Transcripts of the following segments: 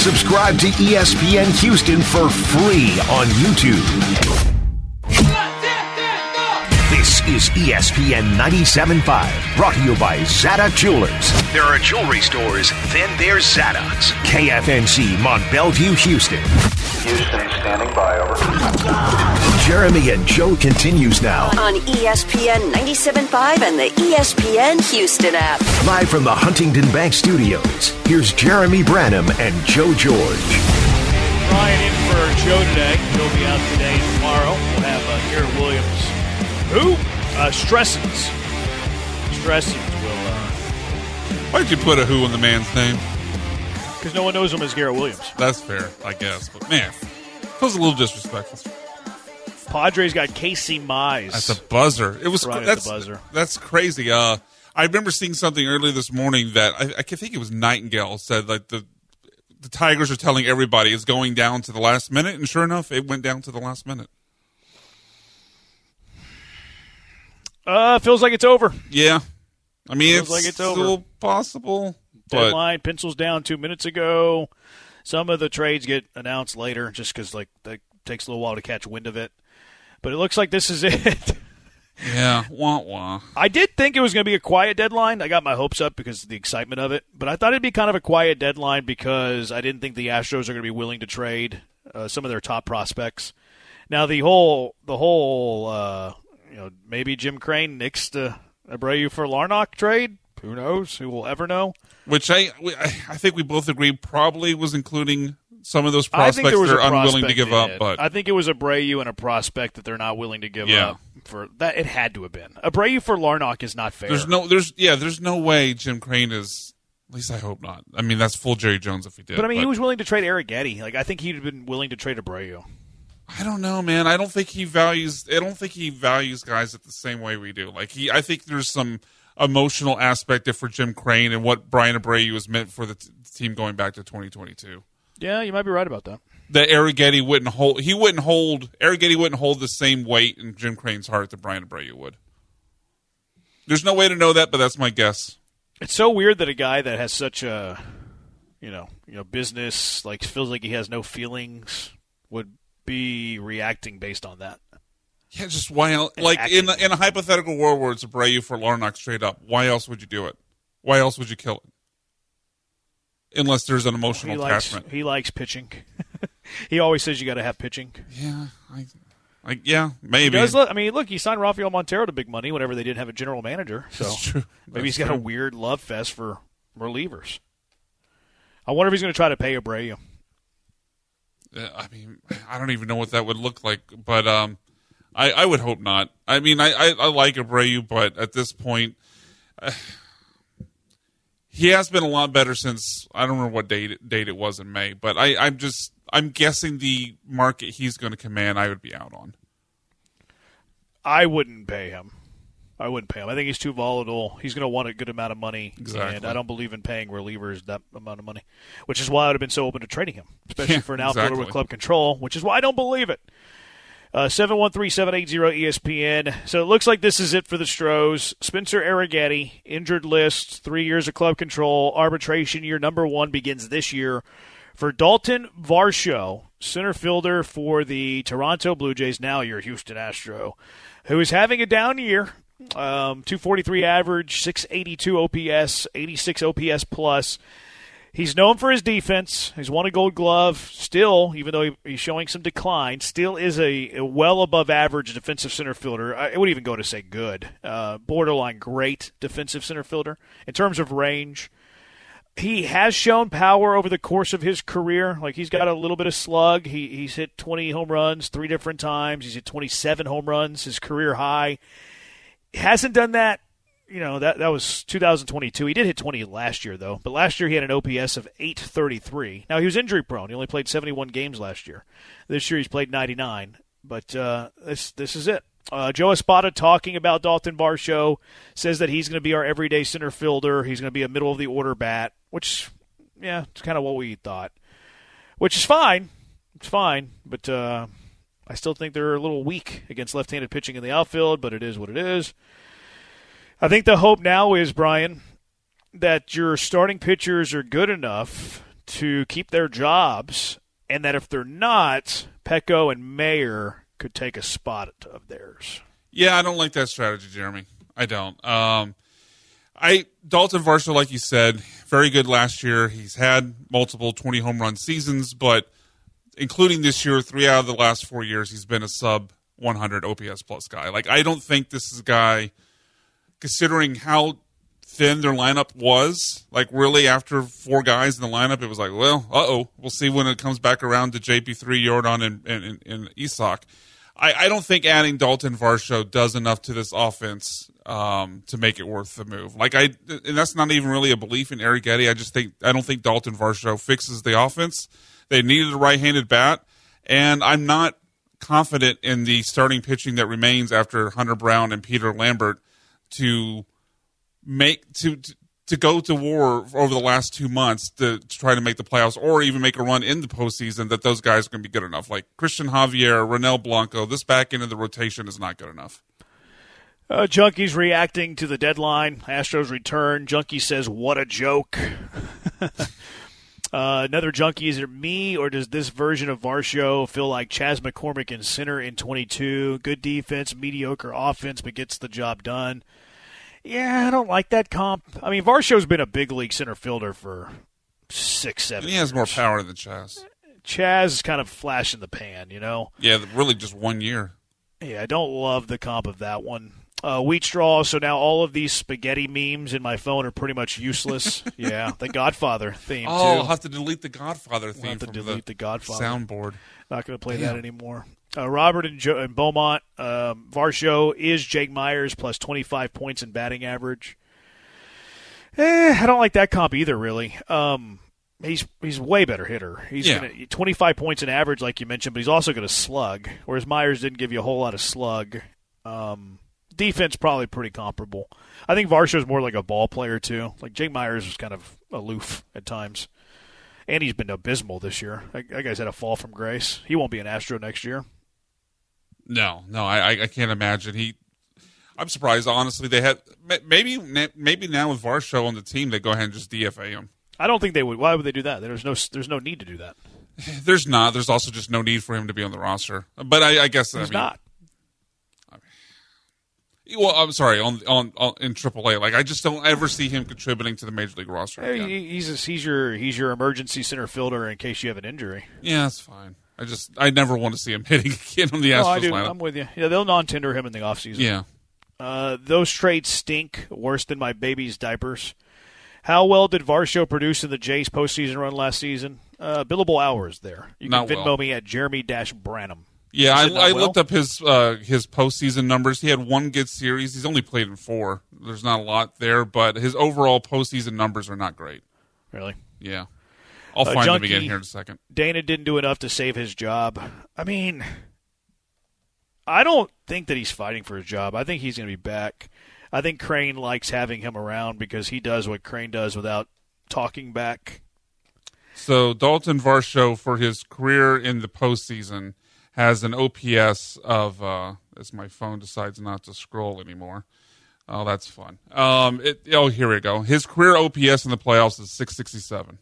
Subscribe to ESPN Houston for free on YouTube. This is ESPN 97.5, brought to you by Zada Jewelers. There are jewelry stores, then there's Zada's. KFNC, Mont Bellevue, Houston. Houston, standing by, over. Jeremy and Joe continues now. On ESPN 97.5 and the ESPN Houston app. Live from the Huntington Bank Studios, here's Jeremy Branham and Joe George. Ryan in for Joe today. He'll be out today and tomorrow. We'll have Garrett Williams. Who? Stressens. Stressens will. Why did you put a who in the man's name? Because no one knows him as Garrett Williams. That's fair, I guess. But, man, that was a little disrespectful. Padres got Casey Mize. That's a buzzer. It was right that's at the buzzer. That's crazy. I remember seeing something earlier this morning that I think it was Nightingale said like the Tigers are telling everybody it's going down to the last minute, and sure enough, it went down to the last minute. Feels like it's over. Yeah, I mean Feels like it's still over. possible. Deadline pencils down 2 minutes ago. Some of the trades get announced later, just because like that takes a little while to catch wind of it. But it looks like this is it. Yeah, wah wah. I did think it was going to be a quiet deadline. I got my hopes up because of the excitement of it. But I thought it'd be kind of a quiet deadline because I didn't think the Astros are going to be willing to trade some of their top prospects. Now the whole maybe Jim Crane nixed Abreu for Larnach trade. Who knows? Who will ever know? Which I think we both agree probably was including some of those prospects they're unwilling to give up. But I think it was Abreu and a prospect that they're not willing to give up for that. It had to have been Abreu for Larnach is not fair. There's no way Jim Crane is. At least I hope not. I mean, that's full Jerry Jones if he did. But I mean, he was willing to trade Eric Getty. Like I think he'd have been willing to trade Abreu. I don't know, man. I don't think he values guys the same way we do. I think there's some emotional aspect there for Jim Crane and what Brian Abreu has meant for the team going back to 2022. Yeah, you might be right about that. That Eric Getty wouldn't hold. Eric Getty wouldn't hold the same weight in Jim Crane's heart that Brian Abreu would. There's no way to know that, but that's my guess. It's so weird that a guy that has such a, business feels like he has no feelings would be reacting based on that. Yeah, just why else? In a hypothetical world where it's Abreu for Larnach straight up, why else would you do it? Why else would you kill it? Unless there's an emotional attachment. He likes pitching. He always says you got to have pitching. Yeah, yeah, maybe. Look, he signed Rafael Montero to big money whenever they didn't have a general manager. So that's true. Maybe he's got a weird love fest for relievers. I wonder if he's going to try to pay Abreu. I don't even know what that would look like, but I would hope not. I mean, I like Abreu, but at this point, he has been a lot better since, I don't remember what date it was in May, but I'm guessing the market he's going to command, I would be out on. I wouldn't pay him. I think he's too volatile. He's going to want a good amount of money. Exactly. And I don't believe in paying relievers that amount of money, which is why I would have been so open to trading him, especially for an outfielder with club control, which is why I don't believe it. 713-780-ESPN. So it looks like this is it for the Stros. Spencer Arrighetti, injured list, 3 years of club control. Arbitration year number 1 begins this year for Dalton Varsho, center fielder for the Toronto Blue Jays, now your Houston Astro, who is having a down year. 243 average, 682 OPS, 86 OPS plus. He's known for his defense. He's won a Gold Glove. Still, even though he's showing some decline, still is a well above average defensive center fielder. I wouldn't even go to say good. Borderline great defensive center fielder. In terms of range, he has shown power over the course of his career. Like, he's got a little bit of slug. He's hit 20 home runs 3 different times. He's hit 27 home runs, his career high. Hasn't done that. That was 2022. He did hit 20 last year, though. But last year he had an OPS of 833. Now, he was injury-prone. He only played 71 games last year. This year he's played 99. But this is it. Joe Espada talking about Dalton Varsho, says that he's going to be our everyday center fielder. He's going to be a middle-of-the-order bat, which, yeah, it's kind of what we thought. Which is fine. It's fine. But I still think they're a little weak against left-handed pitching in the outfield, but it is what it is. I think the hope now is, Brian, that your starting pitchers are good enough to keep their jobs, and that if they're not, Pecco and Mayer could take a spot of theirs. Yeah, I don't like that strategy, Jeremy. I don't. Dalton Varsho, like you said, very good last year. He's had multiple 20 home run seasons, but including this year, 3 out of the last 4 years, he's been a sub 100 OPS plus guy. Like, I don't think this is a guy, considering how thin their lineup was, like really after 4 guys in the lineup, it was like, well, we'll see when it comes back around to JP3, Jordan, and Isak. I don't think adding Dalton Varsho does enough to this offense to make it worth the move. And that's not even really a belief in Arrighetti. I don't think Dalton Varsho fixes the offense. They needed a right-handed bat, and I'm not confident in the starting pitching that remains after Hunter Brown and Peter Lambert to go to war over the last 2 months to try to make the playoffs or even make a run in the postseason, that those guys are going to be good enough. Like Christian Javier, Ronel Blanco, this back end of the rotation is not good enough. Junkies reacting to the deadline. Astros return. Junkie says, what a joke. Another junkie, is it me or does this version of Varsho feel like Chas McCormick in center in 22? Good defense, mediocre offense, but gets the job done. Yeah, I don't like that comp. I mean, Varsho's been a big league center fielder for 6-7 years. He has more power than Chas. Chas is kind of flash in the pan, you know? Yeah, really just 1 year. Yeah, I don't love the comp of that one. Wheat straw, so now all of these spaghetti memes in my phone are pretty much useless. Yeah, the Godfather theme, too. I'll have to delete the Godfather theme have to from delete the Godfather soundboard. Not going to play that anymore. Robert and Beaumont, Varsho is Jake Myers plus 25 points in batting average. I don't like that comp either, really. He's way better hitter. He's gonna 25 points in average, like you mentioned, but he's also going to slug, whereas Myers didn't give you a whole lot of slug. Defense probably pretty comparable. I think Varsho's more like a ball player, too. Like Jake Myers was kind of aloof at times. And he's been abysmal this year. That guy's had a fall from grace. He won't be an Astro next year. No, I can't imagine. I'm surprised, honestly. They had maybe now with Varsho on the team, they go ahead and just DFA him. I don't think they would. Why would they do that? There's no need to do that. There's not. There's also just no need for him to be on the roster. But I guess he's not. Well, I'm sorry, in AAA, like I just don't ever see him contributing to the major league roster. Again. He's your emergency center fielder in case you have an injury. Yeah, that's fine. I never want to see him hitting again on the Astros lineup. I'm with you. Yeah, they'll non-tender him in the offseason. Yeah. Those trades stink worse than my baby's diapers. How well did Varsho produce in the Jays postseason run last season? Billable hours there. You can Venmo me at Jeremy-Branham. Yeah, I looked up his postseason numbers. He had 1 good series. He's only played in 4. There's not a lot there, but his overall postseason numbers are not great. Really? Yeah. I'll find them again here in a second. Dana didn't do enough to save his job. I mean, I don't think that he's fighting for his job. I think he's going to be back. I think Crane likes having him around because he does what Crane does without talking back. So Dalton Varsho, for his career in the postseason, has an OPS of, as my phone decides not to scroll anymore. Oh, that's fun. Here we go. His career OPS in the playoffs is 667.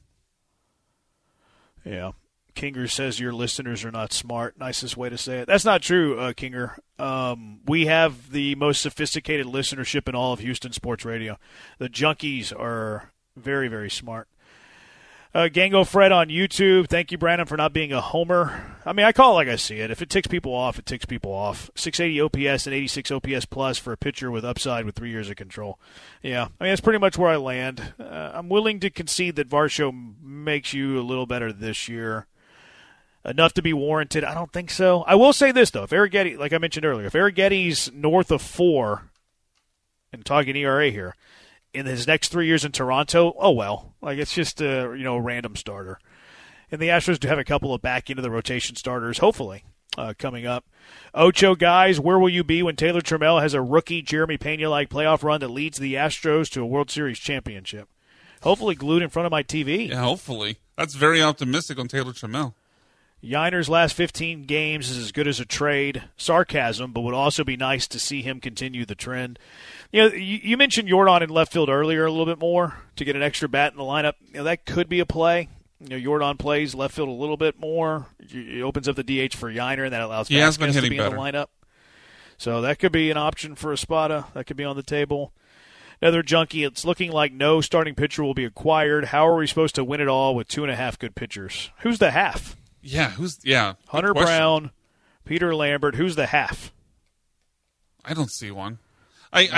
Yeah. Kinger says your listeners are not smart. Nicest way to say it. That's not true, Kinger. We have the most sophisticated listenership in all of Houston sports radio. The junkies are very, very smart. Gango Fred on YouTube. Thank you, Brandon, for not being a homer. I mean, I call it like I see it. If it ticks people off, it ticks people off. 680 OPS and 86 OPS plus for a pitcher with upside with 3 years of control. Yeah, I mean, that's pretty much where I land. I'm willing to concede that Varsho makes you a little better this year. Enough to be warranted? I don't think so. I will say this, though. If Arrighetti, like I mentioned earlier, if Arrighetti's north of 4, and talking ERA here, in his next 3 years in Toronto, oh well. Like, it's just a random starter. And the Astros do have a couple of back into the rotation starters, hopefully, coming up. Ocho, guys, where will you be when Taylor Trammell has a rookie Jeremy Pena-like playoff run that leads the Astros to a World Series championship? Hopefully glued in front of my TV. Yeah, hopefully. That's very optimistic on Taylor Trammell. Yiner's last 15 games is as good as a trade. Sarcasm, but would also be nice to see him continue the trend. You mentioned Jordan in left field earlier a little bit more to get an extra bat in the lineup. That could be a play. Jordan plays left field a little bit more. It opens up the DH for Yiner, and that allows he has been Vasquez to hitting be better in the lineup. So that could be an option for Espada. That could be on the table. Another junkie, it's looking like no starting pitcher will be acquired. How are we supposed to win it all with 2.5 good pitchers? Who's the half? Yeah, Hunter Brown, Peter Lambert. Who's the half? I don't see one. Wes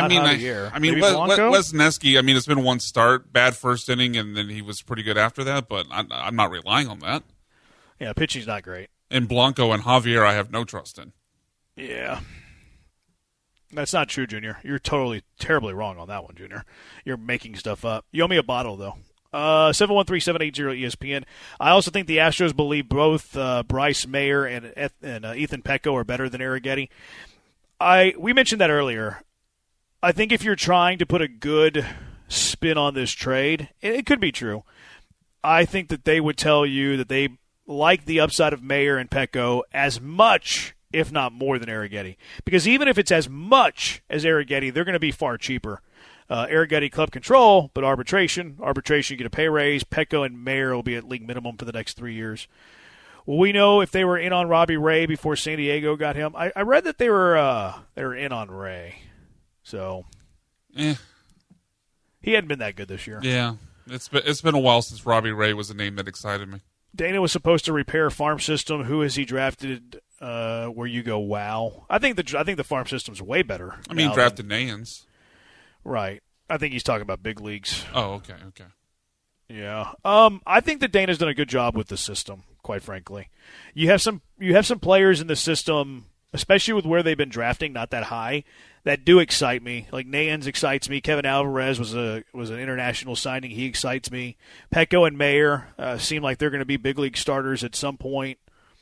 Nesky, it's been one start, bad first inning, and then he was pretty good after that, but I'm not relying on that. Yeah, pitching's not great. And Blanco and Javier, I have no trust in. Yeah. That's not true, Junior. You're terribly wrong on that one, Junior. You're making stuff up. You owe me a bottle, though. 713-780-ESPN. I also think the Astros believe both Bryce Mayer and Ethan Petco are better than Arrighetti. We mentioned that earlier. I think if you're trying to put a good spin on this trade, and it could be true, I think that they would tell you that they like the upside of Mayer and Petco as much, if not more, than Arrighetti. Because even if it's as much as Arrighetti, they're going to be far cheaper. Arrighetti club control, but arbitration. Arbitration, you get a pay raise. Petco and Mayer will be at league minimum for the next 3 years. Well, we know if they were in on Robbie Ray before San Diego got him. I read that they were in on Ray. So he hadn't been that good this year. Yeah, it's been a while since Robbie Ray was a name that excited me. Dana was supposed to repair farm system. Who has he drafted? Where you go, wow. I think the farm system's way better. He drafted Nayans. Right. I think he's talking about big leagues. Oh, okay. Yeah. I think that Dana's done a good job with the system, quite frankly. You have some players in the system, especially with where they've been drafting, not that high, that do excite me. Like Nayans excites me. Kevin Alvarez was an international signing. He excites me. Petco and Mayer seem like they're going to be big league starters at some point.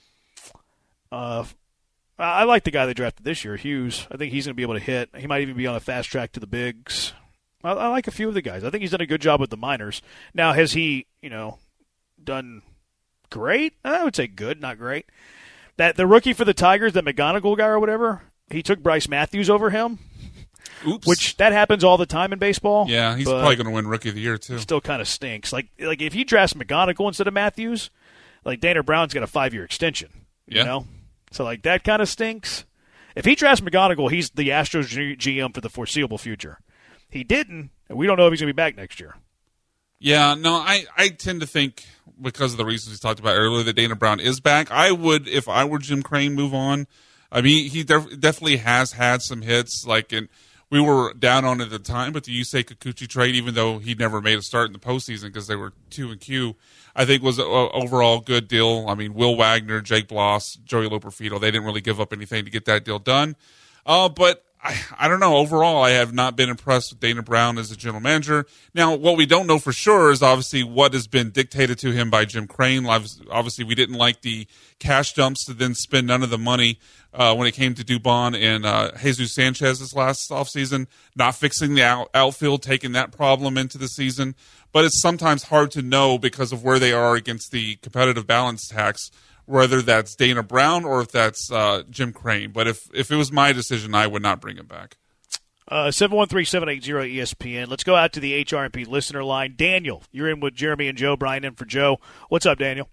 I like the guy they drafted this year, Hughes. I think he's going to be able to hit. He might even be on a fast track to the bigs. I like a few of the guys. I think he's done a good job with the minors. Now, has he, done great? I would say good, not great. That the rookie for the Tigers, that McGonigal guy or whatever, he took Bryce Matthews over him. Oops. Which that happens all the time in baseball. Yeah, he's probably going to win Rookie of the Year too. Still kind of stinks. Like if he drafts McGonigal instead of Matthews, like Dana Brown's got a 5-year extension. Yeah. So like that kind of stinks. If he drafts McGonigal, he's the Astros GM for the foreseeable future. He didn't, and we don't know if he's going to be back next year. Yeah, no, I tend to think, because of the reasons we talked about earlier, that Dana Brown is back. I would, if I were Jim Crane, move on. He definitely has had some hits. We were down on it at the time, but the Yusei Kikuchi trade, even though he never made a start in the postseason because they were 2-Q, I think was an overall good deal. Will Wagner, Jake Bloss, Joey Loperfido, they didn't really give up anything to get that deal done. But I don't know. Overall, I have not been impressed with Dana Brown as a general manager. Now, what we don't know for sure is obviously what has been dictated to him by Jim Crane. Obviously, we didn't like the cash dumps to then spend none of the money when it came to Dubon and Jesus Sanchez this last offseason, not fixing the outfield, taking that problem into the season. But it's sometimes hard to know because of where they are against the competitive balance tax, whether that's Dana Brown or if that's Jim Crane. But if it was my decision, I would not bring him back. 713-780-ESPN. Let's go out to the HRMP listener line. Daniel, you're in with Jeremy and Joe. Brian in for Joe. What's up, Daniel?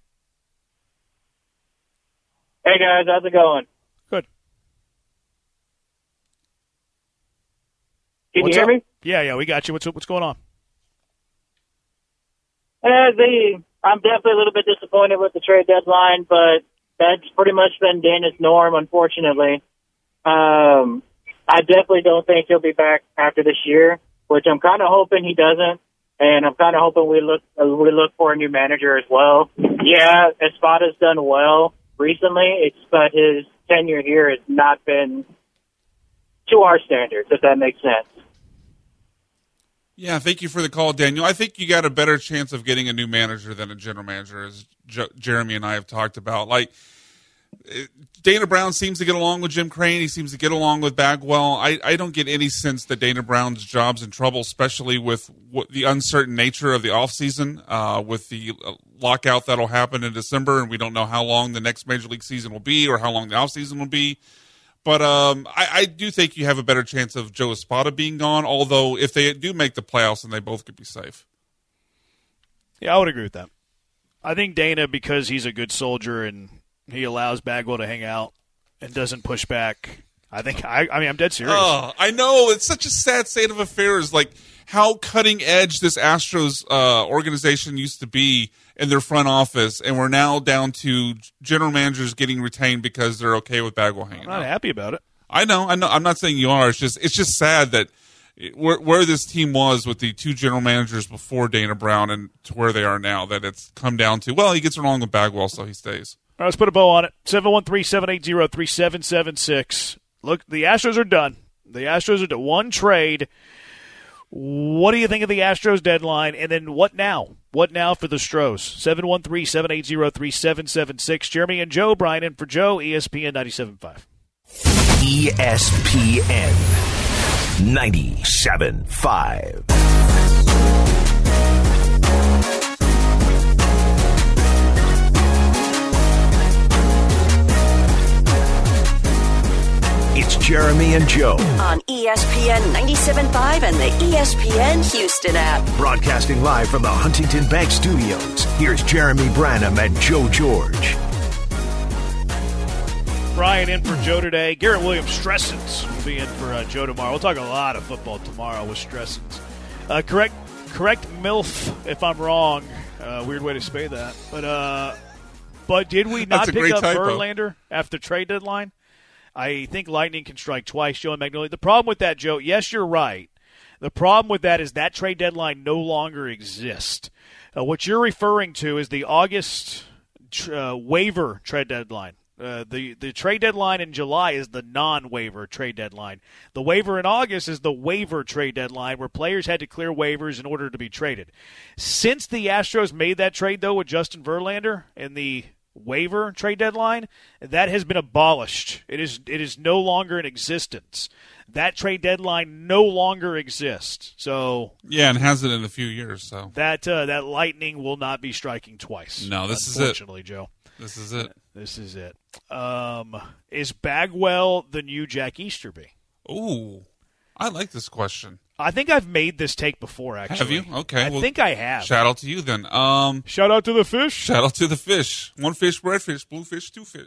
Hey, guys. How's it going? Good. Can you hear me? Yeah, we got you. What's going on? I'm definitely a little bit disappointed with the trade deadline, but that's pretty much been Dana's norm, unfortunately. I definitely don't think he'll be back after this year, which I'm kind of hoping he doesn't, and I'm kind of hoping we look for a new manager as well. Yeah, Espada's done well recently, but his tenure here has not been to our standards, if that makes sense. Yeah, thank you for the call, Daniel. I think you got a better chance of getting a new manager than a general manager, as Jeremy and I have talked about. Dana Brown seems to get along with Jim Crane. He seems to get along with Bagwell. I don't get any sense that Dana Brown's job's in trouble, especially with the uncertain nature of the offseason, with the lockout that'll happen in December, and we don't know how long the next Major League season will be or how long the offseason will be. But I do think you have a better chance of Joe Espada being gone, although if they do make the playoffs, then they both could be safe. Yeah, I would agree with that. I think Dana, because he's a good soldier and he allows Bagwell to hang out and doesn't push back. I mean, I'm dead serious. Oh, I know. It's such a sad state of affairs. Like how cutting edge this Astros organization used to be in their front office, and we're now down to general managers getting retained because they're okay with Bagwell hanging out. I'm not happy about it. I know. I'm not saying you are. It's just sad that where this team was with the two general managers before Dana Brown and to where they are now, that it's come down to, well, he gets along with Bagwell, so he stays. All right, let's put a bow on it. 713-780-3776. Look, the Astros are done. The Astros are to one trade. What do you think of the Astros deadline? And then what now? What now for the Stros? 713-780-3776. Jeremy and Joe. Brian in for Joe. ESPN 97.5. ESPN 97.5. It's Jeremy and Joe. On ESPN 97.5 and the ESPN Houston app. Broadcasting live from the Huntington Bank Studios. Here's Jeremy Branham and Joe George. Brian in for Joe today. Garrett Williams Stressens will be in for Joe tomorrow. We'll talk a lot of football tomorrow with Stressens. Correct MILF if I'm wrong. Weird way to say that. But did we not pick up Verlander after trade deadline? I think lightning can strike twice, Joe and Magnolia. The problem with that, Joe, yes, you're right. The problem with that is that trade deadline no longer exists. What you're referring to is the August waiver trade deadline. The trade deadline in July is the non-waiver trade deadline. The waiver in August is the waiver trade deadline where players had to clear waivers in order to be traded. Since the Astros made that trade, though, with Justin Verlander and the waiver trade deadline, that has been abolished. It is no longer in existence. That trade deadline no longer exists. So yeah, and hasn't in a few years. So that lightning will not be striking twice. No, this is it. Unfortunately, Joe. This is it. This is it. Is Bagwell the new Jack Easterby? Ooh, I like this question. I think I've made this take before, actually. Have you? Okay. I think I have. Shout out to you then. Shout out to the fish. Shout out to the fish. One fish, red fish, blue fish, two fish.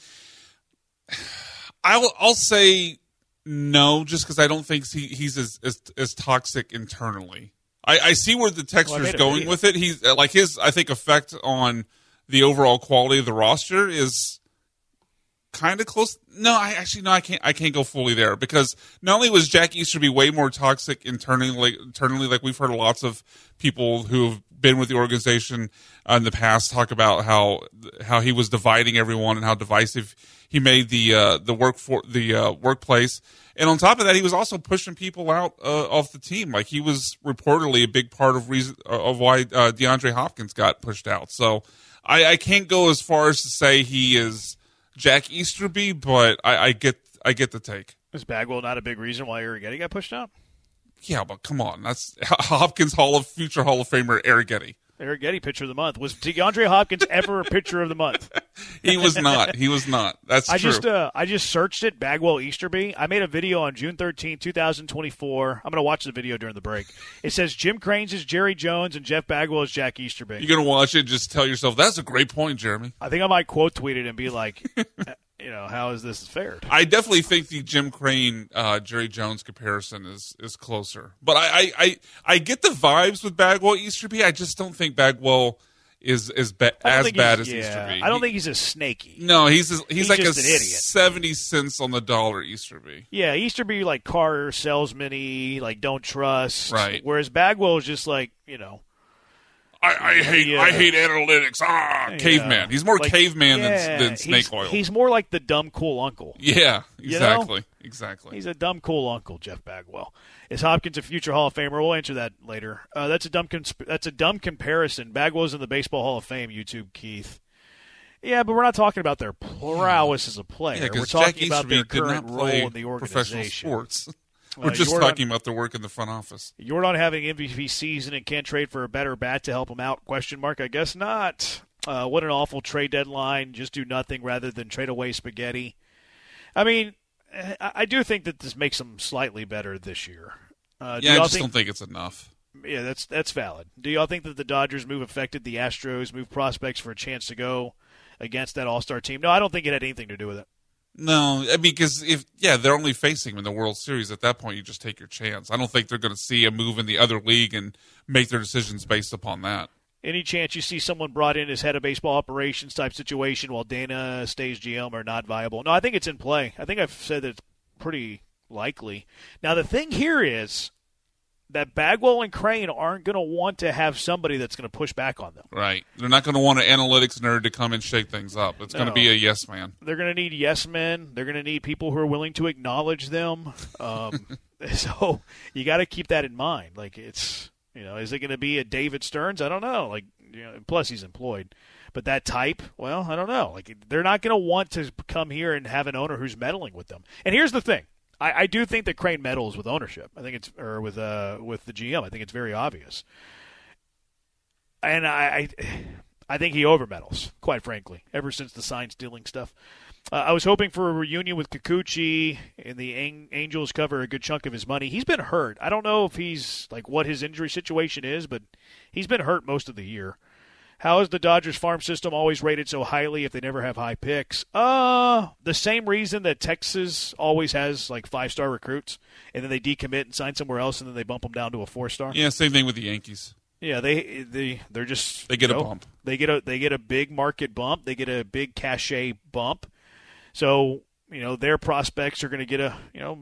I'll say no, just because I don't think he's as toxic internally. I see where the texter's going with it. He's like his, I think, effect on the overall quality of the roster is kind of close. No, I can't go fully there, because not only was Jack Easterby way more toxic internally, like we've heard lots of people who've been with the organization in the past talk about how he was dividing everyone and how divisive he made the workplace. And on top of that, he was also pushing people out off the team. Like, he was reportedly a big part of why DeAndre Hopkins got pushed out. So I can't go as far as to say he is Jack Easterby, but I get the take. Is Bagwell not a big reason why Arrighetti got pushed out? Yeah, but come on, that's Hopkins future Hall of Famer Arrighetti. Arrighetti pitcher of the month. Was DeAndre Hopkins ever a pitcher of the month? He was not. That's true. I just searched it, Bagwell Easterby. I made a video on June 13, 2024. I'm going to watch the video during the break. It says Jim Cranes is Jerry Jones and Jeff Bagwell is Jack Easterby. You're going to watch it and just tell yourself, that's a great point, Jeremy. I think I might quote tweet it and be like, how is this fared? I definitely think the Jim Crane, Jerry Jones comparison is closer. But I get the vibes with Bagwell Easterby. I just don't think Bagwell is as bad as Easterby. I don't think he's as snaky. No, he's like just a an idiot. 70 cents on the dollar Easterby. Yeah, Easterby like car salesman-y, like don't trust. Right. Whereas Bagwell is just like, I hate analytics. Caveman. He's more caveman than snake oil. He's more like the dumb cool uncle. Yeah, exactly. Exactly. He's a dumb cool uncle, Jeff Bagwell. Is Hopkins a future Hall of Famer? We'll answer that later. That's a dumb comparison. Bagwell's in the Baseball Hall of Fame. YouTube, Keith. Yeah, but we're not talking about their prowess as a player. Yeah, we're talking Jack about their Easterby current role in the organization. Professional sports. We're just talking about the work in the front office. Jordan having MVP season and can't trade for a better bat to help him out? ? I guess not. What an awful trade deadline. Just do nothing rather than trade away spaghetti. I mean, I do think that this makes them slightly better this year. I just don't think it's enough. Yeah, that's valid. Do y'all think that the Dodgers move affected the Astros move prospects for a chance to go against that All-Star team? No, I don't think it had anything to do with it. No, I mean, because they're only facing him in the World Series. At that point, you just take your chance. I don't think they're going to see a move in the other league and make their decisions based upon that. Any chance you see someone brought in as head of baseball operations type situation while Dana stays GM are not viable? No, I think it's in play. I think I've said that it's pretty likely. Now, the thing here is that Bagwell and Crane aren't going to want to have somebody that's going to push back on them. Right. They're not going to want an analytics nerd to come and shake things up. It's going to be a yes man. They're going to need yes men. They're going to need people who are willing to acknowledge them. So you got to keep that in mind. Like, it's, is it going to be a David Stearns? I don't know. Like, plus he's employed. But that type, well, I don't know. Like, they're not going to want to come here and have an owner who's meddling with them. And here's the thing. I do think that Crane meddles with ownership. I think it's with the GM. I think it's very obvious, and I think he over meddles, quite frankly. Ever since the sign stealing stuff, I was hoping for a reunion with Kikuchi, and the Angels cover a good chunk of his money. He's been hurt. I don't know if he's what his injury situation is, but he's been hurt most of the year. How is the Dodgers farm system always rated so highly if they never have high picks? The same reason that Texas always has 5-star recruits, and then they decommit and sign somewhere else, and then they bump them down to a 4-star. Yeah, same thing with the Yankees. Yeah, they're just they get a bump. They get a big market bump. They get a big cachet bump. So their prospects are going to get a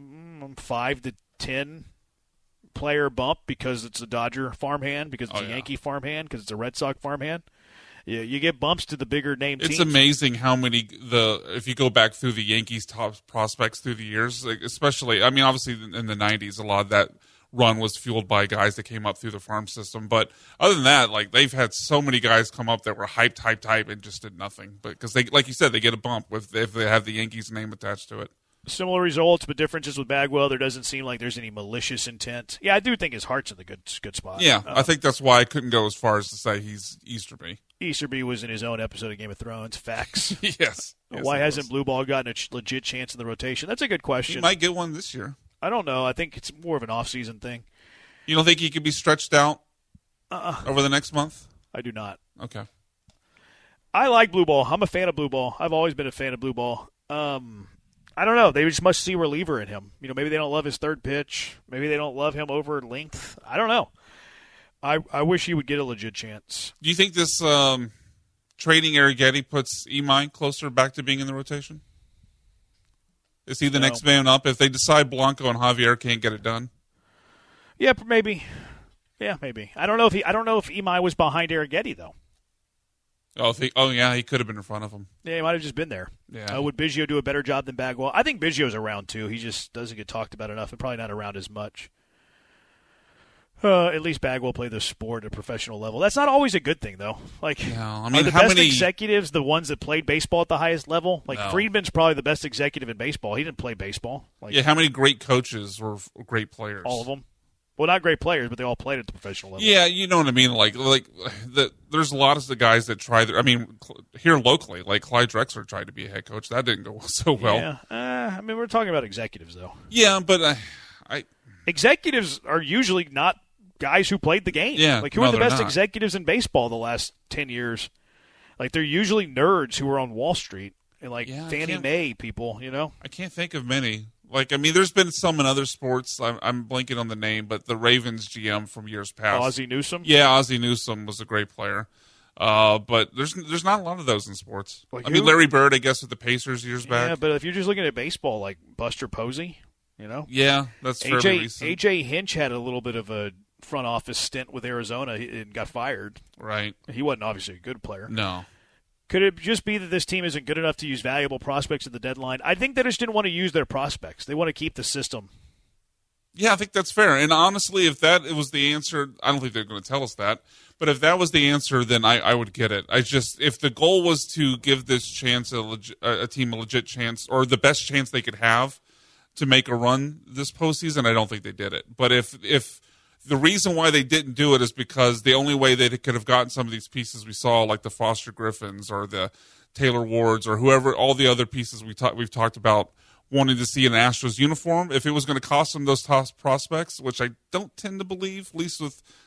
5 to 10 player bump because it's a Dodger farmhand, because it's a Yankee farmhand, because it's a Red Sox farmhand. You get bumps to the bigger name teams. It's amazing how many if you go back through the Yankees' top prospects through the years, especially, I mean, obviously in the 90s, a lot of that run was fueled by guys that came up through the farm system. But other than that, they've had so many guys come up that were hyped, and just did nothing. But because they, like you said, they get a bump if they have the Yankees name attached to it. Similar results, but differences with Bagwell. There doesn't seem like there's any malicious intent. Yeah, I do think his heart's in the good spot. Yeah, I think that's why I couldn't go as far as to say he's Easterby. Easterby was in his own episode of Game of Thrones. Facts. Yes. Why hasn't Blue Ball gotten a legit chance in the rotation? That's a good question. He might get one this year. I don't know. I think it's more of an off-season thing. You don't think he could be stretched out over the next month? I do not. Okay. I like Blue Ball. I'm a fan of Blue Ball. I've always been a fan of Blue Ball. I don't know. They just must see reliever in him. Maybe they don't love his third pitch. Maybe they don't love him over length. I don't know. I wish he would get a legit chance. Do you think this trading Arrighetti puts Imai closer back to being in the rotation? Is he the next man up if they decide Blanco and Javier can't get it done? Yeah, maybe. Yeah, maybe. I don't know if Imai was behind Arrighetti though. Oh, yeah, he could have been in front of him. Yeah, he might have just been there. Yeah. Would Biggio do a better job than Bagwell? I think Biggio's around, too. He just doesn't get talked about enough and probably not around as much. At least Bagwell played the sport at a professional level. That's not always a good thing, though. Are the best executives the ones that played baseball at the highest level? No. Friedman's probably the best executive in baseball. He didn't play baseball. How many great coaches were great players? All of them. Well, not great players, but they all played at the professional level. Yeah, you know what I mean. There's a lot of the guys that try. Here locally, Clyde Drexler tried to be a head coach. That didn't go so well. Yeah, we're talking about executives, though. Yeah, but executives are usually not guys who played the game. Yeah, who are the best executives in baseball the last 10 years? They're usually nerds who were on Wall Street and Fannie Mae people. I can't think of many. There's been some in other sports. I'm blanking on the name, but the Ravens GM from years past. Ozzie Newsome? Yeah, Ozzie Newsome was a great player. But there's not a lot of those in sports. Larry Bird, I guess, with the Pacers years back. Yeah, but if you're just looking at baseball, Buster Posey, Yeah, that's fairly recent. A.J. Hinch had a little bit of a front office stint with Arizona and got fired. Right. He wasn't obviously a good player. No. Could it just be that this team isn't good enough to use valuable prospects at the deadline? I think they just didn't want to use their prospects. They want to keep the system. Yeah, I think that's fair. And honestly, if that was the answer, I don't think they're going to tell us that. But if that was the answer, then I would get it. If the goal was to give this chance a team a legit chance, or the best chance they could have to make a run this postseason, I don't think they did it. But if the reason why they didn't do it is because the only way they could have gotten some of these pieces we saw, like the Foster Griffins or the Taylor Wards or whoever, all the other pieces we've talked about wanting to see in an Astros uniform, if it was going to cost them those top prospects, which I don't tend to believe, at least with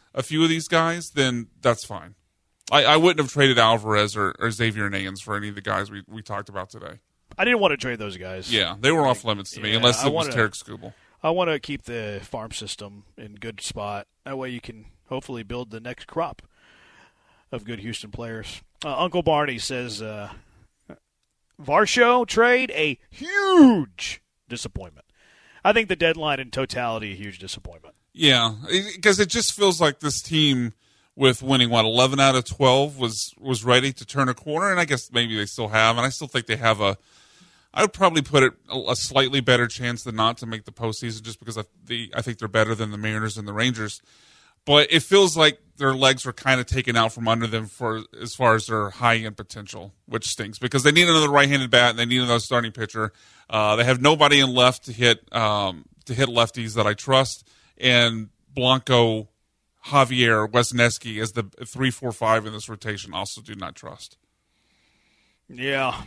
a few of these guys, then that's fine. I wouldn't have traded Alvarez or Xavier Nayans for any of the guys we talked about today. I didn't want to trade those guys. Yeah, they were off limits to me, unless it was Tarek Skubal. I want to keep the farm system in good spot. That way you can hopefully build the next crop of good Houston players. Uncle Barney says, Varsho trade, a huge disappointment. I think the deadline in totality, a huge disappointment. Yeah, because it just feels like this team, with winning, 11 out of 12, was ready to turn a corner, and I guess maybe they still have, and I still think they have I would probably put it a slightly better chance than not to make the postseason, just because I think they're better than the Mariners and the Rangers. But it feels like their legs were kind of taken out from under them as far as their high-end potential, which stinks, because they need another right-handed bat, and they need another starting pitcher. They have nobody in left to hit lefties that I trust, and Blanco, Javier, Wesneski as the 3, 4, 5 in this rotation also do not trust. Yeah.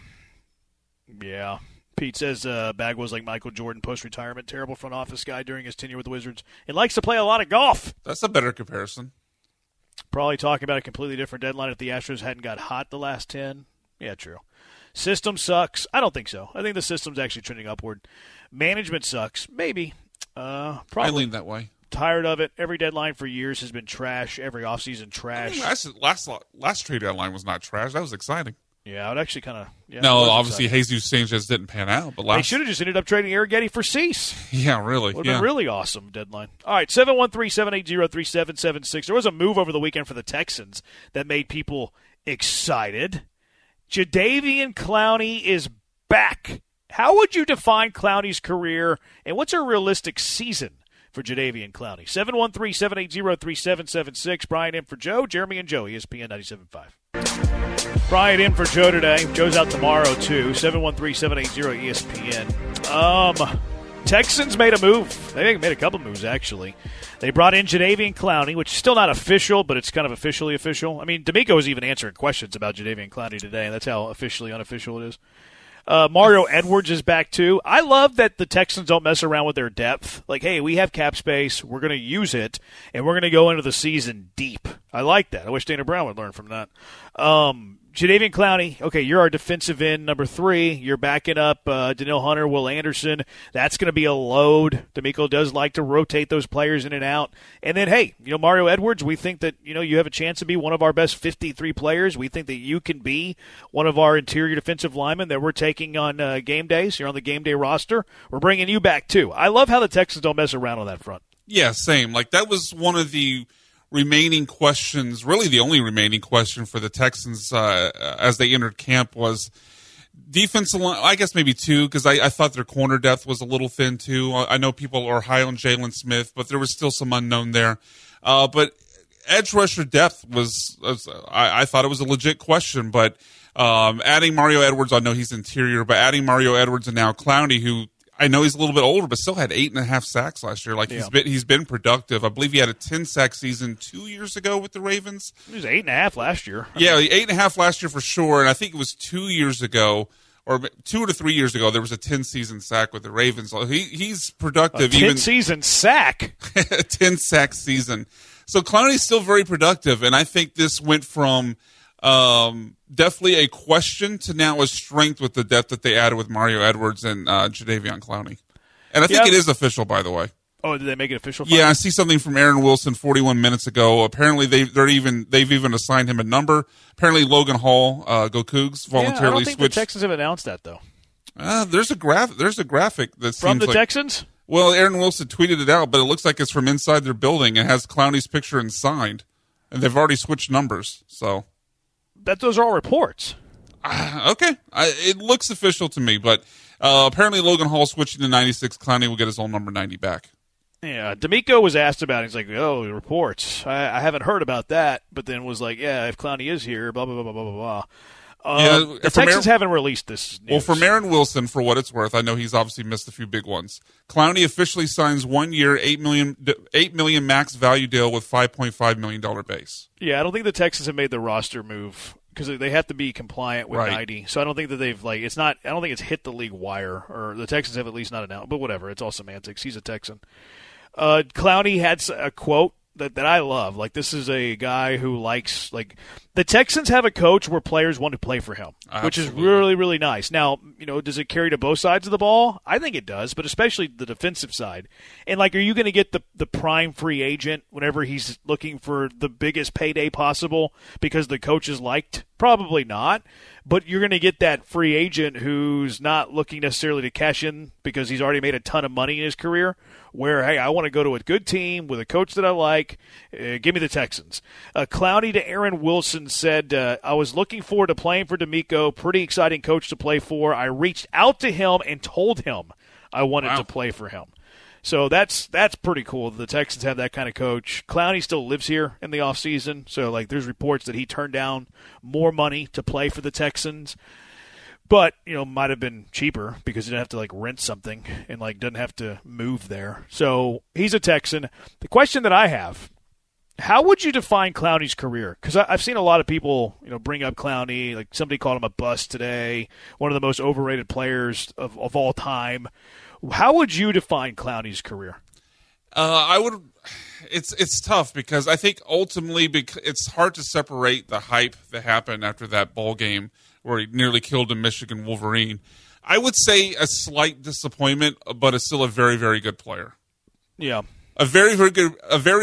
Pete says Bagwell's like Michael Jordan post-retirement, terrible front office guy during his tenure with the Wizards, and likes to play a lot of golf. That's a better comparison. Probably talking about a completely different deadline if the Astros hadn't got hot the last 10. Yeah, true. System sucks. I don't think so. I think the system's actually trending upward. Management sucks. Maybe. Probably. I lean that way. Tired of it. Every deadline for years has been trash. Every offseason trash. Last trade deadline was not trash. That was exciting. Yeah, it actually kind of. Yeah, no, obviously Jesus Sanchez didn't pan out, but they should have just ended up trading Arrighetti for Cease. Yeah, really. Would have been really awesome deadline. All right, 713-780-3776. There was a move over the weekend for the Texans that made people excited. Jadeveon Clowney is back. How would you define Clowney's career, and what's a realistic season for Jadeveon Clowney? 713-780-3776. Brian in for Joe. Jeremy and Joe, ESPN 97.5. Brian in for Joe today. Joe's out tomorrow, too. 713-780-ESPN. Texans made a move. They made a couple moves, actually. They brought in Jadeveon Clowney, which is still not official, but it's kind of officially official. I mean, D'Amico was even answering questions about Jadeveon Clowney today, and that's how officially unofficial it is. Mario Edwards is back, too. I love that the Texans don't mess around with their depth. Like, hey, we have cap space. We're going to use it, and we're going to go into the season deep. I like that. I wish Dana Brown would learn from that. Jadeveon Clowney, okay, you're our defensive end number 3. You're backing up Danielle Hunter, Will Anderson. That's going to be a load. D'Amico does like to rotate those players in and out. And then, hey, Mario Edwards, we think that, you have a chance to be one of our best 53 players. We think that you can be one of our interior defensive linemen that we're taking on game days. You're on the game day roster. We're bringing you back, too. I love how the Texans don't mess around on that front. Yeah, same. Like, that was one of the remaining questions, really the only remaining question for the Texans as they entered camp was defensive line. I guess maybe 2, because I thought their corner depth was a little thin too. I know people are high on Jalen Smith, but there was still some unknown there. But edge rusher depth was I thought it was a legit question, but adding Mario Edwards, I know he's interior, but adding Mario Edwards and now Clowney, who I know he's a little bit older, but still had 8.5 sacks last year. Like, he's been productive. I believe he had a 10-sack season 2 years ago with the Ravens. He was 8.5 last year. Yeah, 8.5 last year for sure. And I think it was 2 years ago, or 2 to 3 years ago, there was a 10-season sack with the Ravens. He's productive. 10-season sack? 10-sack season. So Clowney's still very productive, and I think this went from definitely a question to now a strength with the depth that they added with Mario Edwards and Jadeveon Clowney. And I think it is official, by the way. Oh, did they make it official? Yeah, I see something from Aaron Wilson 41 minutes ago. Apparently, they've even assigned him a number. Apparently, Logan Hall, go Cougs, voluntarily I don't think switched. The Texans have announced that though. There's a graphic that from seems the like, Texans. Well, Aaron Wilson tweeted it out, but it looks like it's from inside their building and has Clowney's picture and signed, and they've already switched numbers. So those are all reports. Okay. It looks official to me, but apparently Logan Hall switching to 96. Clowney will get his old number 90 back. Yeah, D'Amico was asked about it. He's like, reports. I haven't heard about that, but then was like, yeah, if Clowney is here, blah, blah, blah, blah, blah, blah. The Texans haven't released this news. Well, for Aaron Wilson, for what it's worth, I know he's obviously missed a few big ones. Clowney officially signs 1 year, $8 million max value deal with $5.5 million base. Yeah, I don't think the Texans have made the roster move because they have to be compliant with 90. So I don't think that they've I don't think it's hit the league wire, or the Texans have at least not announced. But whatever, it's all semantics. He's a Texan. Clowney had a quote that I love. Like, this is a guy who likes, like, the Texans have a coach where players want to play for him, which is really, really nice. Now, does it carry to both sides of the ball? I think it does, but especially the defensive side. And, like, are you going to get the prime free agent whenever he's looking for the biggest payday possible because the coach is liked? Probably not. But you're going to get that free agent who's not looking necessarily to cash in because he's already made a ton of money in his career, where, hey, I want to go to a good team with a coach that I like. Give me the Texans. Clowney to Aaron Wilson said, I was looking forward to playing for D'Amico. Pretty exciting coach to play for. I reached out to him and told him I wanted to play for him. So that's pretty cool. The Texans have that kind of coach. Clowney still lives here in the offseason, so like there's reports that he turned down more money to play for the Texans. But, might have been cheaper because he didn't have to, like, rent something and, like, doesn't have to move there. So he's a Texan. The question that I have, how would you define Clowney's career? Because I've seen a lot of people, bring up Clowney. Like, somebody called him a bust today, one of the most overrated players of all time. How would you define Clowney's career? I would. It's tough because I think ultimately it's hard to separate the hype that happened after that bowl game where he nearly killed a Michigan Wolverine. I would say a slight disappointment, but it's still a very, very good player. Yeah. A very, very good,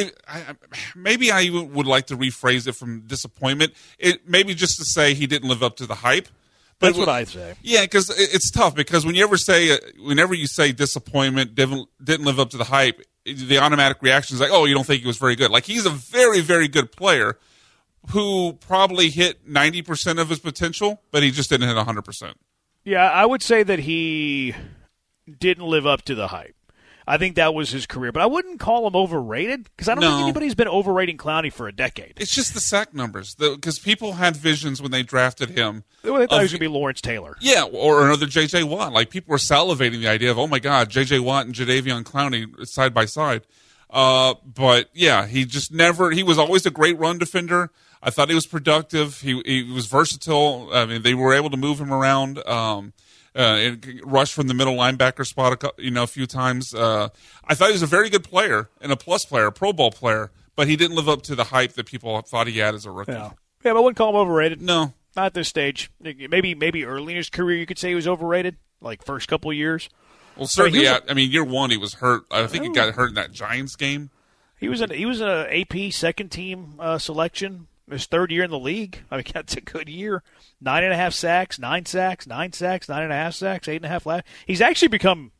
maybe I even would like to rephrase it from disappointment. Maybe just to say he didn't live up to the hype. That's what I say. Yeah, because it's tough because whenever you say disappointment, didn't live up to the hype, the automatic reaction is like, oh, you don't think he was very good. Like, he's a very, very good player who probably hit 90% of his potential, but he just didn't hit 100%. Yeah, I would say that he didn't live up to the hype. I think that was his career, but I wouldn't call him overrated because I don't think anybody's been overrating Clowney for a decade. It's just the sack numbers because people had visions when they drafted him. They thought he was going to be Lawrence Taylor. Yeah, or another J.J. Watt. Like, people were salivating the idea of, oh, my God, J.J. Watt and Jadeveon Clowney side by side. But, yeah, he was always a great run defender. I thought he was productive. He was versatile. I mean, they were able to move him around. And rush from the middle linebacker spot, a few times. I thought he was a very good player and a plus player, a Pro Bowl player, but he didn't live up to the hype that people thought he had as a rookie. Yeah, but I wouldn't call him overrated. No, not at this stage. Maybe early in his career you could say he was overrated, like first couple of years. Well, certainly. Year one he was hurt. I think he got hurt in that Giants game. He was an AP second team selection. His third year in the league. I mean, that's a good year. 9.5 sacks, 9 sacks, 9 sacks, 9.5 sacks, 8.5 last. He's actually become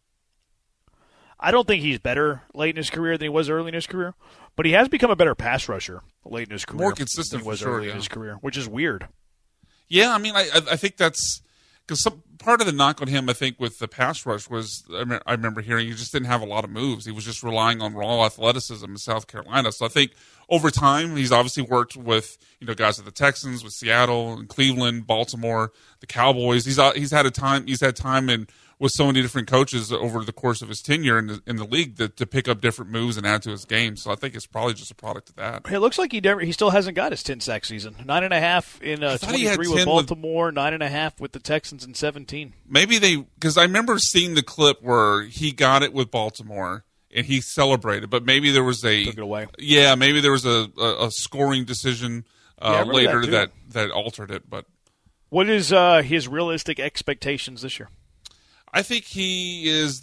– I don't think he's better late in his career than he was early in his career, but he has become a better pass rusher late in his career. More consistent than he was early in his career, which is weird. Yeah, I mean, I think that's – because part of the knock on him, I think, with the pass rush was I remember hearing he just didn't have a lot of moves. He was just relying on raw athleticism in South Carolina. So I think over time he's obviously worked with guys at the Texans, with Seattle and Cleveland, Baltimore, the Cowboys. He's had time and with so many different coaches over the course of his tenure in the league to pick up different moves and add to his game. So I think it's probably just a product of that. It looks like he still hasn't got his 10-sack season. 9.5 in 23 with Baltimore, 9.5 with the Texans in 17. Maybe because I remember seeing the clip where he got it with Baltimore and he celebrated, but maybe there was took it away. Yeah, maybe there was a scoring decision later that altered it. But what is his realistic expectations this year? I think he is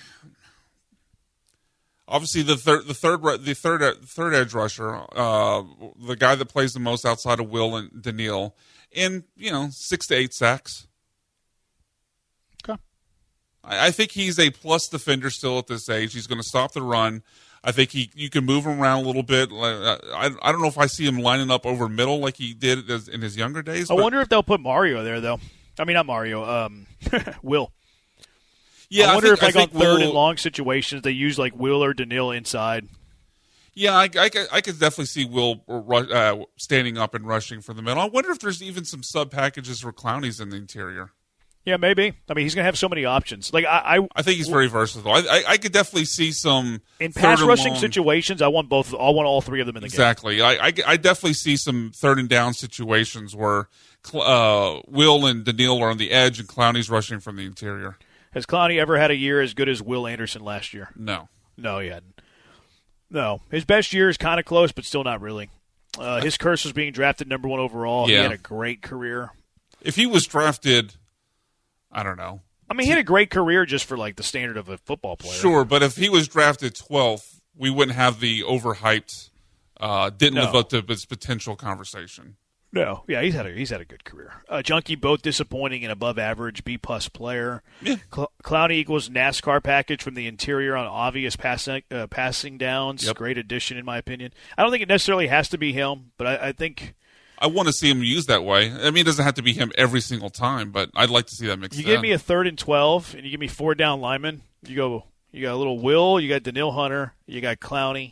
obviously the third edge rusher, the guy that plays the most outside of Will and Daniil, and 6 to 8 sacks. Okay. I think he's a plus defender still at this age. He's going to stop the run. I think you can move him around a little bit. I don't know if I see him lining up over middle like he did in his younger days. I wonder if they'll put Mario there though. I mean, not Mario. Will. Yeah, I wonder if on third and long situations they use like Will or Daniil inside. Yeah, I could definitely see Will standing up and rushing for the middle. I wonder if there's even some sub packages for Clowney's in the interior. Yeah, maybe. I mean, he's going to have so many options. Like I think he's very versatile. I could definitely see some in pass rushing situations. I want all three of them in the game. Exactly. I definitely see some third and down situations where Will and Daniil are on the edge and Clowney's rushing from the interior. Has Clowney ever had a year as good as Will Anderson last year? No. No, he hadn't. No. His best year is kind of close, but still not really. His curse was being drafted number 1 overall. Yeah. He had a great career. If he was drafted, I don't know. I mean, he had a great career just for, like, the standard of a football player. Sure, but if he was drafted 12th, we wouldn't have the overhyped, didn't live up to his potential conversation. No. Yeah, he's had a good career. Junkie, both disappointing and above average, B+ player. Yeah. Clowney equals NASCAR package from the interior on obvious passing downs. Yep. Great addition, in my opinion. I don't think it necessarily has to be him, but I think I want to see him used that way. I mean, it doesn't have to be him every single time, but I'd like to see that mixed in. you give me a 3rd and 12, and you give me 4 down linemen. You got a little Will, you got Daniil Hunter, you got Clowney,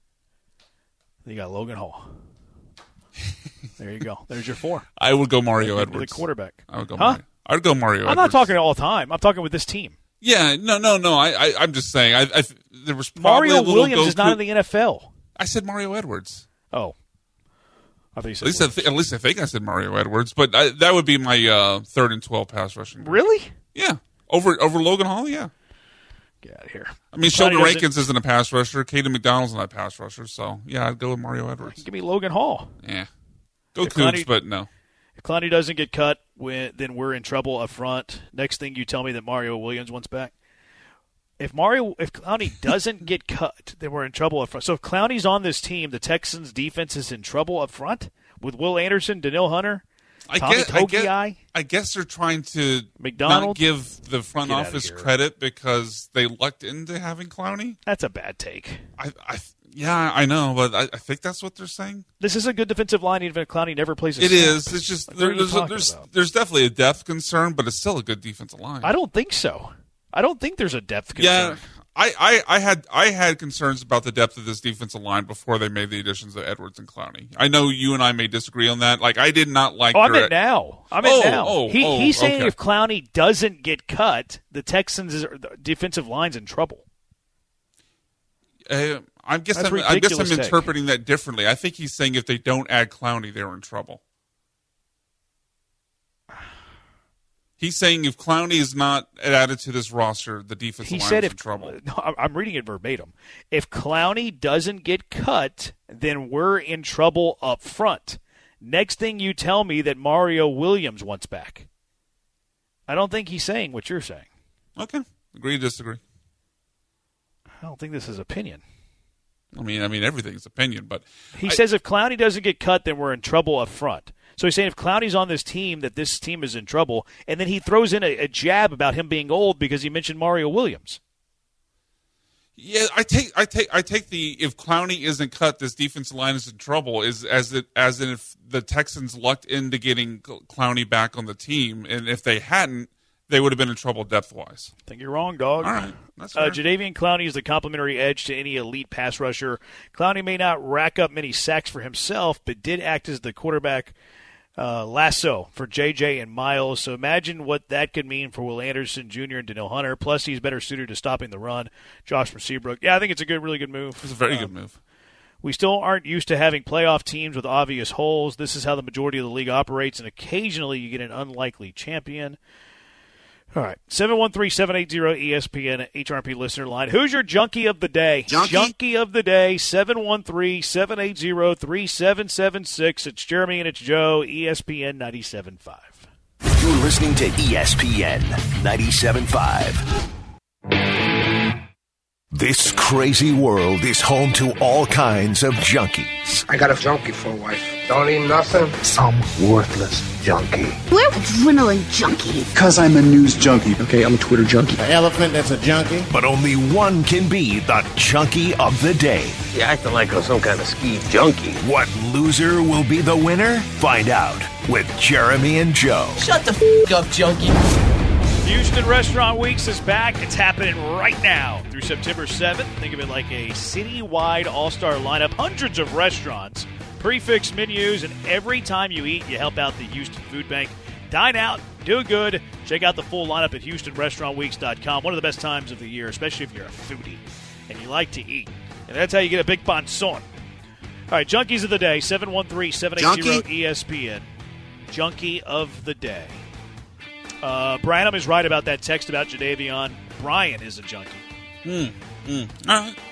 you got Logan Hall. There you go. There's your 4. I would go Mario Edwards. The quarterback. I would go Mario. I would go Mario Edwards. I'm not talking all the time. I'm talking with this team. Yeah, no. I'm just saying. There was probably Mario a little Williams is not in the NFL. I said Mario Edwards. Oh. I thought you said At least I think I said Mario Edwards, but that would be my 3rd and 12 pass rushing. Really? Yeah. Over Logan Hall, yeah. Get out of here. I mean, Sheldon Rankins isn't a pass rusher. Caden McDonald's not a pass rusher, so yeah, I'd go with Mario Edwards. Give me Logan Hall. Yeah. Go Cougs, but no. If Clowney doesn't get cut, then we're in trouble up front. Next thing you tell me that Mario Williams wants back. If Clowney doesn't get cut, then we're in trouble up front. So if Clowney's on this team, the Texans' defense is in trouble up front with Will Anderson, Daniil Hunter, Tommy Togiai. I guess they're trying to McDonald? not give the front office credit because they lucked into having Clowney. That's a bad take. Yeah, I know, but I think that's what they're saying. This is a good defensive line, even if Clowney never plays a snap. It is. It's just there's definitely a depth concern, but it's still a good defensive line. I don't think so. I don't think there's a depth concern. Yeah, I had concerns about the depth of this defensive line before they made the additions of Edwards and Clowney. I know you and I may disagree on that. Like, I did not like. I'm in now. He's saying okay. If Clowney doesn't get cut, the Texans' defensive line's in trouble. I guess I'm interpreting that differently. I think he's saying if they don't add Clowney, they're in trouble. He's saying if Clowney is not added to this roster, the defensive line is in trouble. I'm reading it verbatim. If Clowney doesn't get cut, then we're in trouble up front. Next thing you tell me that Mario Williams wants back. I don't think he's saying what you're saying. Okay. Agree to disagree. I don't think this is opinion. I mean, everything's opinion, but he says if Clowney doesn't get cut, then we're in trouble up front. So he's saying if Clowney's on this team, that this team is in trouble, and then he throws in a jab about him being old because he mentioned Mario Williams. Yeah, I take the if Clowney isn't cut, this defensive line is in trouble. As in if the Texans lucked into getting Clowney back on the team, and if they hadn't, they would have been in trouble depth-wise. I think you're wrong, dog. All right. That's fair. Jadeveon Clowney is the complementary edge to any elite pass rusher. Clowney may not rack up many sacks for himself, but did act as the quarterback lasso for J.J. and Miles. So imagine what that could mean for Will Anderson Jr. and Daniil Hunter. Plus, he's better suited to stopping the run. Josh Seabrook. Yeah, I think it's a really good move. It's a very good move. We still aren't used to having playoff teams with obvious holes. This is how the majority of the league operates, and occasionally you get an unlikely champion. All right, 713-780-ESPN HRP listener line. Who's your junkie of the day? Junkie of the day, 713-780-3776. It's Jeremy and it's Joe, ESPN 97.5. You're listening to ESPN 97.5. This crazy world is home to all kinds of junkies. I got a junkie for a wife. Don't eat nothing. Some worthless junkie. We're adrenaline junkies. Because I'm a news junkie. Okay, I'm a Twitter junkie. An elephant that's a junkie. But only one can be the junkie of the day. You're acting like some kind of ski junkie. What loser will be the winner? Find out with Jeremy and Joe. Shut the up, junkie. Houston Restaurant Weeks is back. It's happening right now through September 7th. Think of it like a citywide all-star lineup. Hundreds of restaurants, prefix menus, and every time you eat, you help out the Houston Food Bank. Dine out, do good. Check out the full lineup at HoustonRestaurantWeeks.com. One of the best times of the year, especially if you're a foodie and you like to eat. And that's how you get a big bonson. All right, Junkies of the Day, 713-780-ESPN. Junkie of the Day. Branham is right about that text about Jadeveon. Brian is a junkie. All right.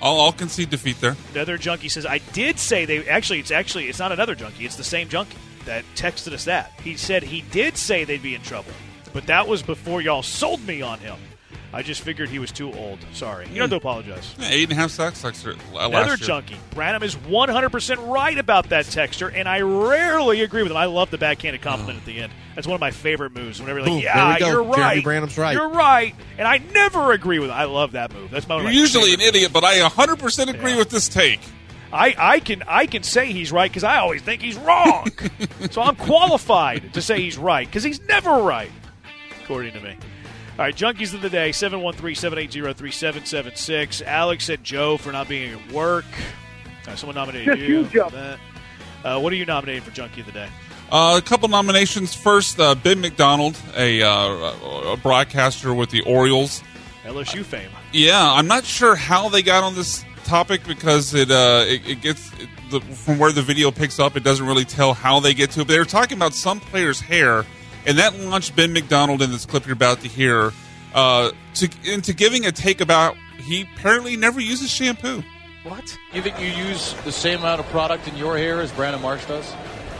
I'll concede defeat there. Another junkie says, I did say they it's not another junkie. It's the same junkie that texted us that. He said he did say they'd be in trouble, but that was before y'all sold me on him. I just figured he was too old. Sorry. You don't have to apologize. Yeah, 8.5 sacks last year. Another junkie. Branham is 100% right about that texture, and I rarely agree with him. I love the backhanded compliment at the end. That's one of my favorite moves. Whenever you're like, yeah, you're right. Jeremy Branham's right. You're right. And I never agree with him. I love that move. That's You're usually an idiot, but I 100% agree with this take. I can say he's right because I always think he's wrong. So I'm qualified to say he's right because he's never right, according to me. All right, Junkies of the Day, 713-780-3776. Alex said Joe for not being at work. Someone nominated you. Joe. What are you nominating for Junkie of the Day? A couple nominations. First, Ben McDonald, a broadcaster with the Orioles. LSU fame. Yeah, I'm not sure how they got on this topic because it gets from where the video picks up, it doesn't really tell how they get to it. But they were talking about some players' hair, and that launched Ben McDonald in this clip you're about to hear into giving a take about he apparently never uses shampoo. What? You think you use the same amount of product in your hair as Brandon Marsh does?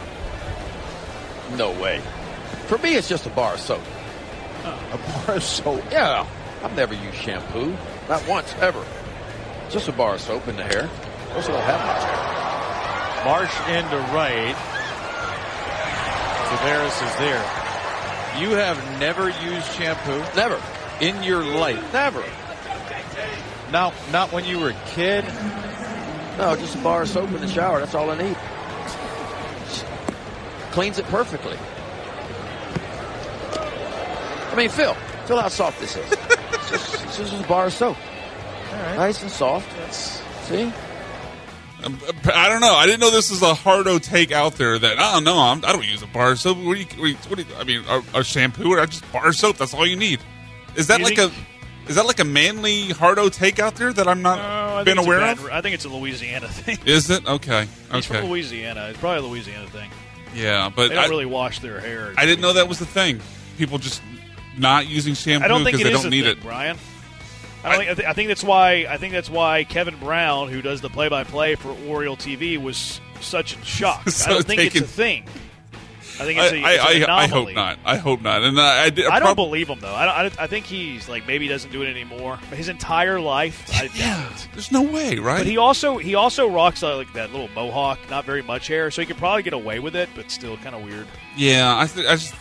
No way. For me, it's just a bar of soap. A bar of soap? Yeah. I've never used shampoo. Not once, ever. Just a bar of soap in the hair. Also don't have much hair. Marsh into right. Tavares is there. You have never used shampoo? Never. In your life? Never. Now, not when you were a kid? No, just a bar of soap in the shower. That's all I need. Cleans it perfectly. I mean, feel how soft this is. It's just a bar of soap. All right. Nice and soft. See? I don't know. I didn't know this was a hardo take out there. That I don't know. I don't use a bar of soap. What do you, I mean, a shampoo or just bar of soap? That's all you need. Is that like a manly hardo take out there that I'm not been aware of? I think it's a Louisiana thing. Is it? Okay. He's from Louisiana. It's probably a Louisiana thing. Yeah, but they don't really wash their hair. I didn't know that was the thing. People just not using shampoo because they don't need it. Brian. I think that's why Kevin Brown, who does the play-by-play for Oriole TV, was such in shock. So I don't think it's a thing. I think it's an anomaly. I hope not. And I don't believe him though. I think he's like maybe he doesn't do it anymore. But his entire life, I doubt it. There's no way, right? But he also rocks like that little mohawk, not very much hair, so he could probably get away with it, but still kind of weird. Yeah, I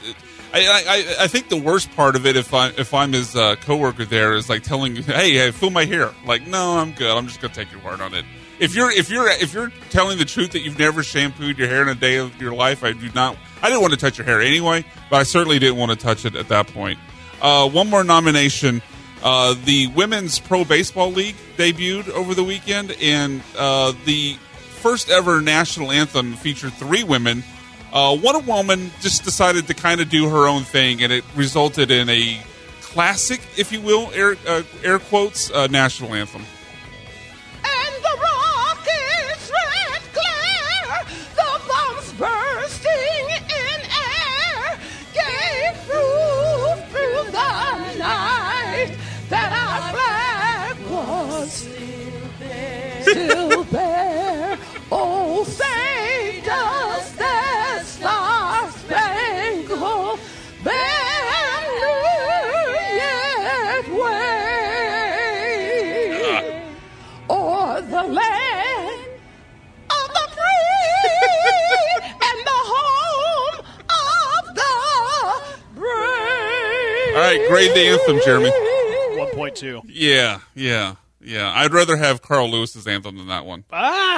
think the worst part of it, if I'm his coworker there, is like telling, hey, feel my hair. Like, no, I'm good. I'm just gonna take your word on it. If you're telling the truth that you've never shampooed your hair in a day of your life, I didn't want to touch your hair anyway, but I certainly didn't want to touch it at that point. One more nomination. The Women's Pro Baseball League debuted over the weekend, and the first ever national anthem featured 3 women. One woman just decided to kind of do her own thing, and it resulted in a classic, if you will, air quotes, national anthem. And the rockets red glare, the bombs bursting in air, gave proof through the night that our flag was still there. Oh, say does that star-spangled banner yet wave o'er the land of the free and the home of the brave. All right, grade the anthem, Jeremy. 1.2. Yeah. I'd rather have Carl Lewis's anthem than that one.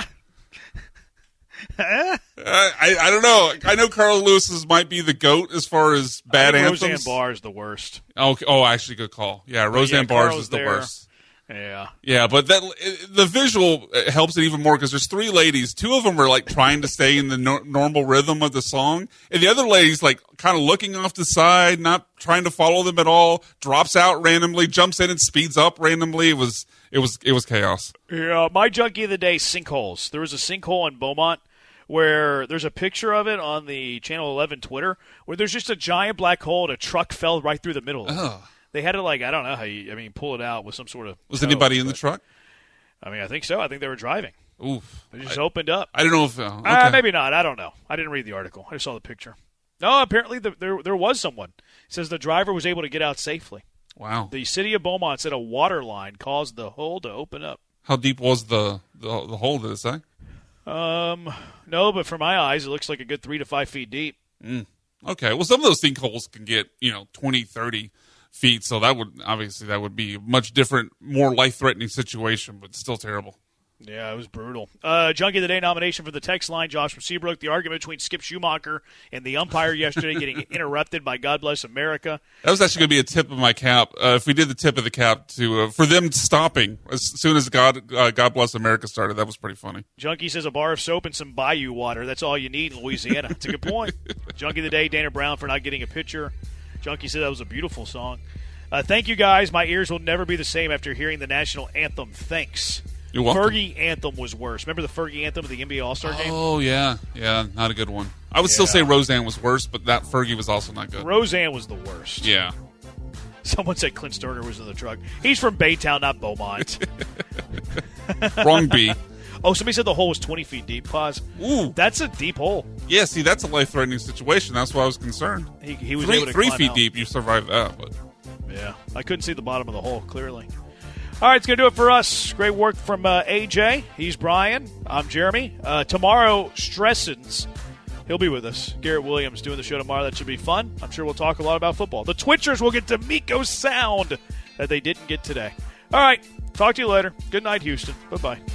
I don't know. I know Carl Lewis's might be the GOAT as far as bad anthems. Roseanne Barr is the worst. Oh, actually, good call. Yeah, Roseanne Barr is the worst. Yeah, but the visual helps it even more because there's 3 ladies. 2 of them are like trying to stay in the normal rhythm of the song, and the other lady's like kind of looking off the side, not trying to follow them at all. Drops out randomly, jumps in and speeds up randomly. It was chaos. Yeah, my junkie of the day: sinkholes. There was a sinkhole in Beaumont where there's a picture of it on the Channel 11 Twitter where there's just a giant black hole and a truck fell right through the middle of it. They had to, I don't know how pull it out with some sort of... Was anybody in the truck? I mean, I think so. I think they were driving. Oof. They just opened up. I don't know if... okay. Maybe not. I don't know. I didn't read the article. I just saw the picture. No, apparently there was someone. It says the driver was able to get out safely. Wow. The city of Beaumont said a water line caused the hole to open up. How deep was the hole, did it say? No, but for my eyes, it looks like a good 3 to 5 feet deep. Okay. Well, some of those sinkholes can get, 20, 30 feet, so that would be a much different, more life-threatening situation, but still terrible. Yeah, it was brutal. Junkie of the Day nomination for the text line, Josh from Seabrook. The argument between Skip Schumacher and the umpire yesterday getting interrupted by God Bless America. That was actually going to be a tip of my cap. If we did the tip of the cap for them stopping as soon as God Bless America started, that was pretty funny. Junkie says a bar of soap and some bayou water. That's all you need in Louisiana. That's a good point. Junkie of the Day, Dana Brown for not getting a picture. Junkie said that was a beautiful song. Thank you, guys. My ears will never be the same after hearing the national anthem. Thanks. You're welcome. Fergie anthem was worse. Remember the Fergie anthem of the NBA All-Star game? Oh, yeah. Yeah, not a good one. I would still say Roseanne was worse, but that Fergie was also not good. Roseanne was the worst. Yeah. Someone said Clint Sterner was in the truck. He's from Baytown, not Beaumont. Wrong B. Oh, somebody said the hole was 20 feet deep. Pause. Ooh. That's a deep hole. Yeah, see, that's a life-threatening situation. That's why I was concerned. He was able to 3 climb feet out. deep, you survived that. But. Yeah, I couldn't see the bottom of the hole, clearly. All right, it's going to do it for us. Great work from AJ. He's Brian. I'm Jeremy. Tomorrow, Stressens. He'll be with us. Garrett Williams doing the show tomorrow. That should be fun. I'm sure we'll talk a lot about football. The Twitchers will get D'Amico sound that they didn't get today. All right, talk to you later. Good night, Houston. Bye-bye.